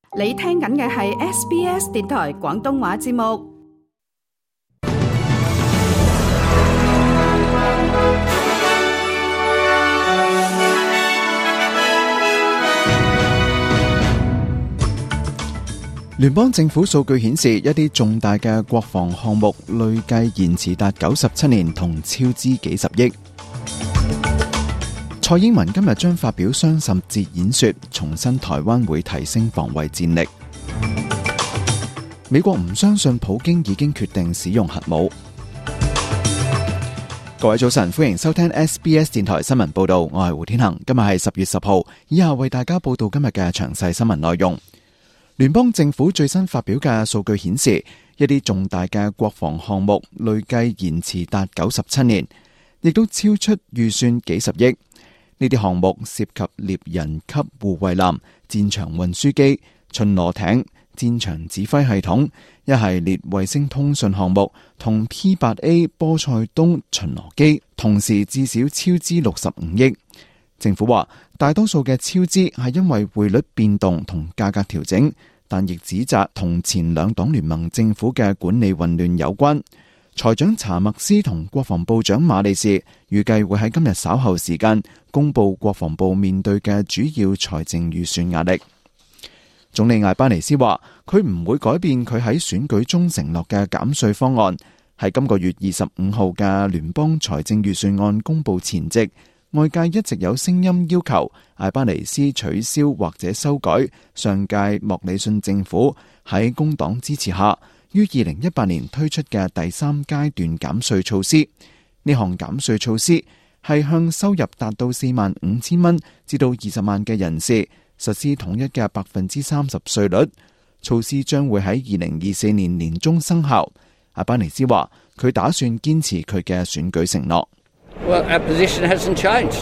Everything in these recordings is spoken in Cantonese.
你聽緊嘅係 SBS 電台廣東話節目。 聯邦政府數據顯示，一啲重大嘅國防項目累計延遲達97年，同超支幾十億。蔡英文今日將發表雙十節演說，重申台灣會提升防衛戰力。美國唔相信普京已經決定使用核武。各位早晨，歡迎收聽 SBS 電台新聞報道，我係胡天恒。今日係10月10號，以下為大家報道今日嘅詳細新聞內容。聯邦政府最新發表嘅數據顯示，一啲重大嘅國防項目累計延遲達97年，亦都超出預算幾十億。呢啲項目涉及獵人級護衛艦、戰場運輸機、巡邏艇、戰場指揮系統、一系列衛星通訊項目同 P8A 波塞冬巡邏機，同時至少超支65億。政府話，大多數嘅超支係因為匯率變動同價格調整，但亦指責同前兩黨聯盟政府嘅管理混亂有關。財長查默斯同國防部長馬利士預計會喺今日稍後時間公布國防部面對嘅主要財政預算壓力。總理艾巴尼斯話，佢唔會改變佢喺選舉中承諾嘅減稅方案。喺今個月25號嘅聯邦財政預算案公布前夕，外界一直有聲音要求艾巴尼斯取消或者修改上屆莫里遜政府喺工黨支持下於2018年推出嘅第3階段減稅措施。呢項減稅措施係向收入達到45,000蚊至到20萬嘅人士實施統一嘅30%稅率。措施將會喺2024年年中生效。艾巴尼斯話，佢打算堅持佢嘅選舉承諾。 Well, our position hasn't changed.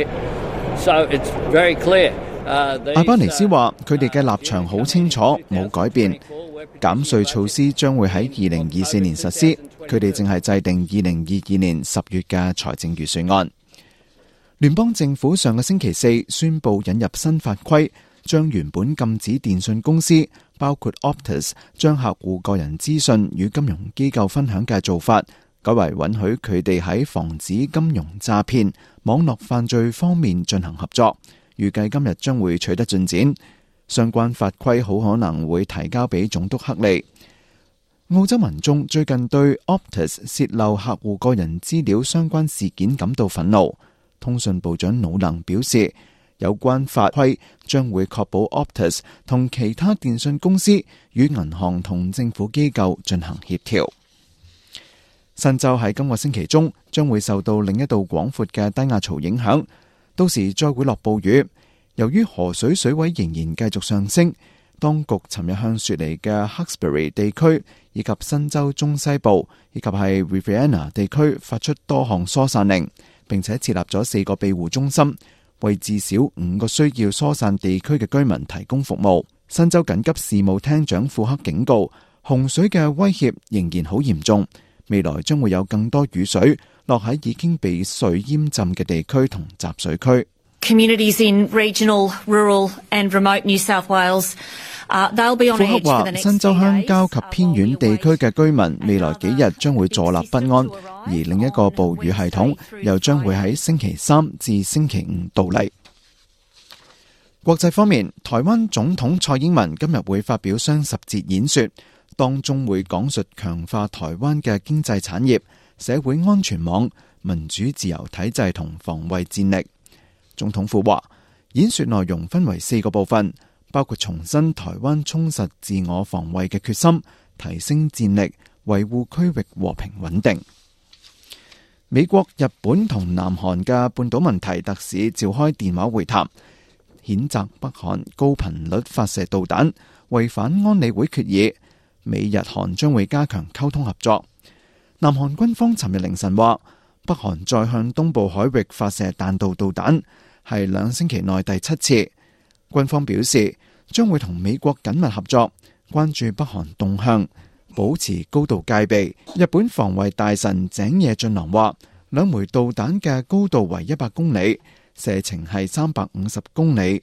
So it's very clear. 艾巴尼斯話，佢哋嘅立場好清楚，冇改變。減稅措施將會喺2024年實施，佢哋正係制定2022年10月嘅財政預算案。聯邦政府上個星期4宣布引入新法規，將原本禁止電訊公司，包括 Optus 將客戶個人資訊與金融機構分享嘅做法，改為允許佢哋喺防止金融詐騙、網絡犯罪方面進行合作。預計今日將會取得進展，相關法規好可能會提交俾總督克利。澳洲民眾最近對 Optus 洩漏客戶個人資料相關事件感到憤怒。通訊部長魯能表示，有關法規將會確保 Optus 同其他電訊公司與銀行同政府機構進行協調。新州喺今個星期中將會受到另一道廣闊嘅低壓槽影響，到時再會落暴雨。由於河水水位仍然繼續上升，當局尋日向雪梨嘅 Hawkesbury 地區以及新州中西部以及係 Riverina 地區發出多項疏散令，並且設立咗4個庇護中心，為至少5個需要疏散地區嘅居民提供服務。新州緊急事務廳長庫克警告，洪水嘅威脅仍然好嚴重，未來將會有更多雨水落喺已經被水淹浸嘅地區同集水區。 Communities in regional, rural and remote New South Wales, they'll be on edge for the next 新州鄉郊及偏遠地區嘅居民未來幾日將會坐立不安，而另一個暴雨系統又將會喺星期3至星期5到嚟。國際方面，台灣總統蔡英文今日會發表雙十節演說，當中會講述強化台灣嘅經濟產業、社會安全網、民主自由體制同防衛戰力。總統府話，演說內容分為4個部分，包括重申台灣充實自我防衛嘅決心，提升戰力，維護區域和平穩定。美國、日本同南韓嘅半島問題特使召開電話會談，譴責北韓高頻率發射導彈，違反安理會決議。美日韓將會加強溝通合作。南韓軍方尋日凌晨話，北韓再向東部海域發射彈道導彈，係2星期內第7次。軍方表示將會同美國緊密合作，關注北韓動向，保持高度戒備。日本防衛大臣井野俊郎話，2枚導彈嘅高度為100公里，射程係350公里。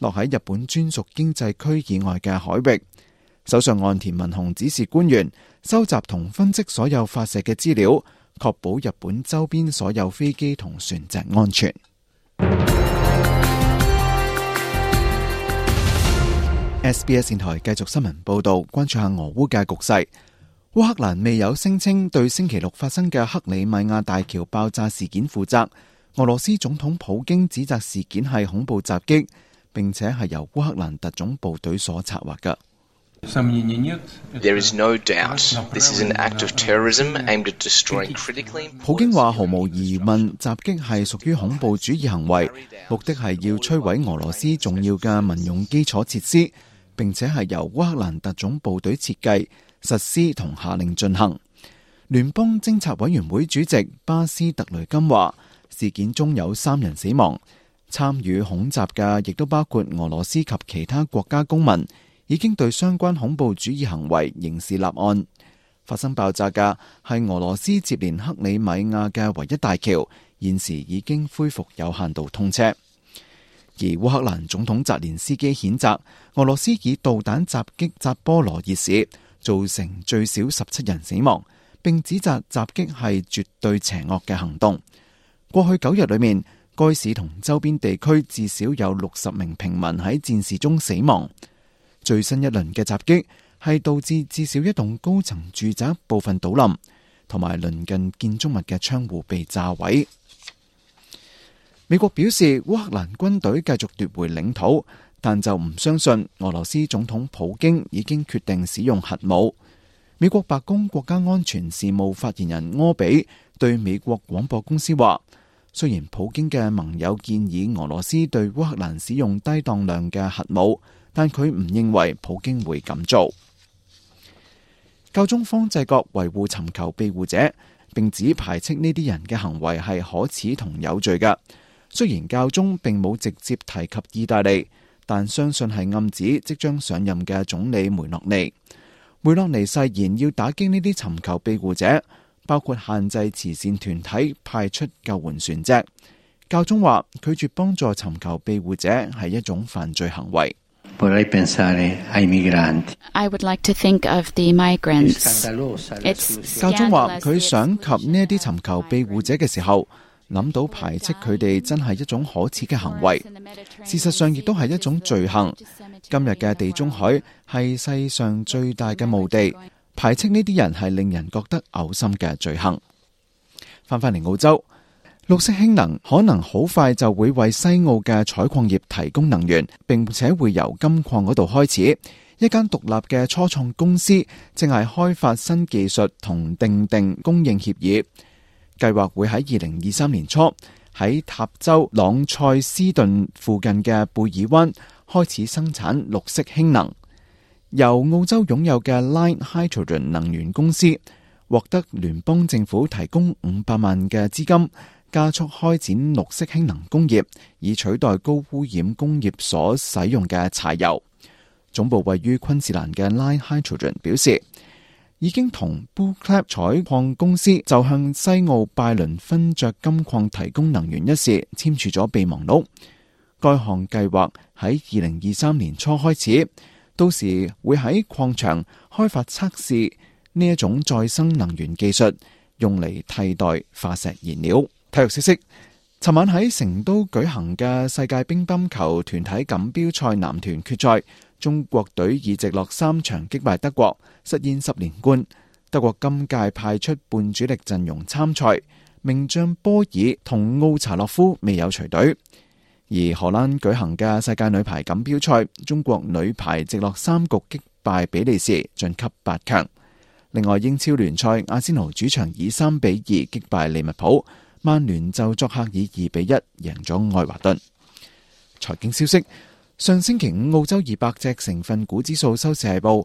落喺日本專屬經濟區以外嘅海域。首相岸田文雄指示官員收集同分析所有發射嘅資料，確保日本周邊所有飛機同船隻安全。SBS 電台繼續新聞報道，關注下俄烏嘅局勢。烏克蘭未有聲稱對星期六發生嘅克里米亞大橋爆炸事件負責。俄羅斯總統普京指責事件係恐怖襲擊，並且係由烏克蘭特種部隊所策劃嘅。 There is no doubt this is an act of terrorism aimed at destroying critically important。 普京話毫無疑問，襲擊係屬於恐怖主義行為，目的係要摧毀俄羅斯重要嘅民用基礎設施，並且係由烏克蘭特種部隊設計、實施同下令進行。聯邦偵察委員會主席巴斯特雷金話，事件中有3人死亡，參與恐襲嘅亦都包括俄羅斯及其他國家公民。已經對相關恐怖主義行為刑事立案。發生爆炸嘅係俄羅斯接連克里米亞嘅唯一大橋，現時已經恢復有限度通車。而烏克蘭總統澤連斯基譴責俄羅斯以導彈襲擊扎波羅熱市，造成最少17人死亡，並指責襲擊係絕對邪惡嘅行動。過去9日裏面，該市同周邊地區至少有60名平民喺戰事中死亡。最新一輪嘅襲擊係導致至少一棟高層住宅部分倒冧，同埋鄰近建築物嘅窗戶被炸毀。美國表示烏克蘭軍隊繼續奪回領土，但就唔相信俄羅斯總統普京已經決定使用核武。美國白宮國家安全事務發言人柯比對美國廣播公司話，雖然普京嘅盟友建議俄羅斯對烏克蘭使用低當量嘅核武，但佢唔認為普京會咁做。教宗方濟各維護尋求庇護者，並指排斥呢啲人嘅行為係可恥同有罪嘅。雖然教宗並冇直接提及意大利，但相信係暗指即將上任嘅總理梅洛尼。梅洛尼誓言要打擊呢啲尋求庇護者，包括限制慈善團體派出救援船隻。教宗話拒絕幫助尋求庇護者係一種犯罪行為。 Vorrei pensare ai migranti. I would like to think of the migrants. 教宗話佢想及呢一啲尋求庇護者嘅時候，諗到排斥佢哋真係一種可恥嘅行為，事實上亦都係一種罪行。今日嘅地中海係世上最大嘅墓地，排斥呢啲人係令人覺得嘔心嘅罪行。翻返嚟澳洲，綠色氫能可能好快就會為西澳嘅採礦業提供能源，並且會由金礦嗰度開始。一間獨立嘅初創公司正係開發新技術同訂定供應協議，計劃會喺2023年初喺塔州朗塞斯頓附近嘅貝爾灣開始生產綠色氫能。由澳洲擁有嘅 Line Hydrogen 能源公司獲得聯邦政府提供500萬嘅資金，加速開展綠色氫能工業，以取代高污染工業所使用嘅柴油。總部位於昆士蘭嘅 Line Hydrogen 表示，已經同 Blue Clap 採礦公司就向西澳拜倫分爵金礦提供能源一事簽署咗備忘錄。該項計劃喺2023年初開始，到時會喺礦場開發測試呢一種再生能源技術，用嚟替代化石燃料。體育消息，尋晚喺成都舉行嘅世界乒乓球團體錦標賽男團決賽，中國隊以直落3場擊敗德國，實現10連冠。德國今屆派出半主力陣容參賽，名將波爾同奧查洛夫未有隨隊。而荷蘭舉行嘅世界女排錦標賽，中國女排直落3局擊敗比利時，晉級8強。另外，英超聯賽，阿仙奴主場以3-2擊敗利物浦，曼聯就作客以2-1贏咗愛華頓。財經消息，上星期五澳洲200隻成分股指數收市係報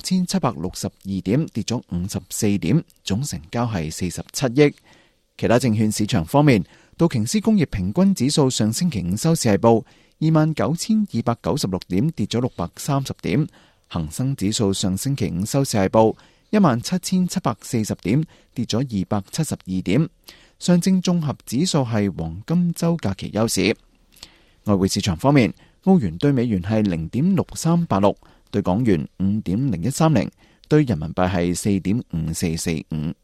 6762點，跌咗54點，總成交係47億。其他證券市場方面，道瓊斯工業平均指數上星期五收市係報29,296點，跌咗630點。恒生指數上星期五收市係報17,740點，跌咗272點。上證綜合指數係黃金週假期休市。外匯市場方面， 澳元對美元係 0.6386， 對港元 5.0130， 對人民幣係 4.5445。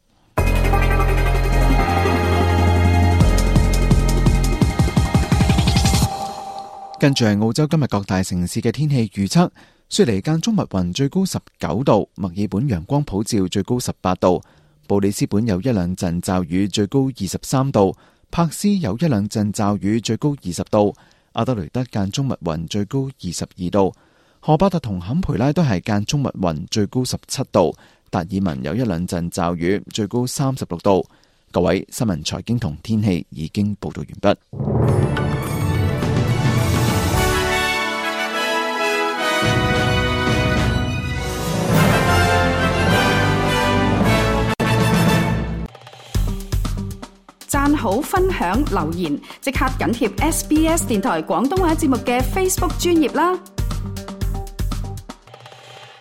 跟住係澳洲今日各大城市嘅天氣預測。雪梨間中密雲，最高19度；墨爾本陽光普照，最高18度；布里斯本有一兩陣驟雨，最高23度；柏斯有一兩陣驟雨，最高20度；阿德雷德間中密雲，最高22度；荷巴特同坎培拉都係間中密雲，最高17度；達爾文有一兩陣驟雨，最高36度。各位，新聞財經同天氣已經報道完畢。 讚好、分享、留言，即刻緊貼SBS 電台廣東話節目嘅 Facebook 專頁啦！